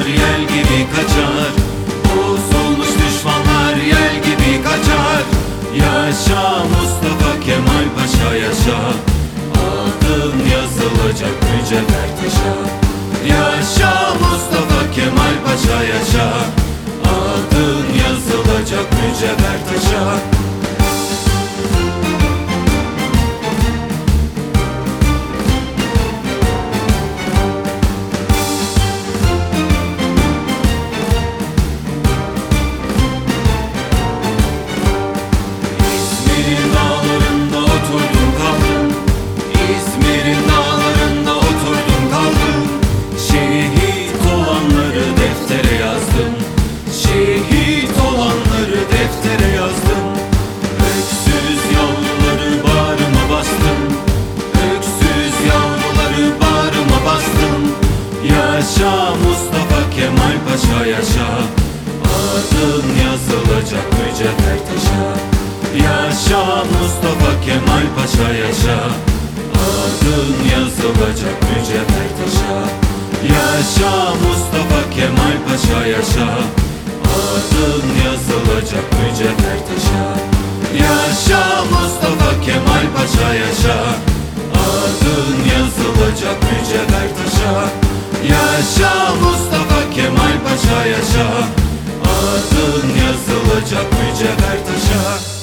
yel gibi kaçar, bozulmuş düşmanlar yel gibi kaçar. Yaşa Mustafa Kemal Paşa yaşa, adın yazılacak mücevher taşa. Yaşa Mustafa Kemal Paşa yaşa, adın yazılacak mücevher taşa. İzmir'in dağlarında oturdum kaldım, İzmir'in dağlarında oturdum kaldım. Şehit olanları deftere yazdım, şehit olanları deftere yazdım. Öksüz yavruları bağrıma bastım, öksüz yavruları bağrıma bastım. Yaşa Mustafa Kemal Paşa yaşa, adın yazılacak mücevher taşa. Yaşa Mustafa Kemal Paşa yaşa, adın yazılacak mücevher taşa. Yaşa Mustafa Kemal Paşa yaşa, adın yazılacak mücevher taşa. Yaşa Mustafa Kemal Paşa yaşa, adın yazılacak mücevher taşa. Yaşa Mustafa Kemal Paşa yaşa, adın yazılacak mücevher taşa.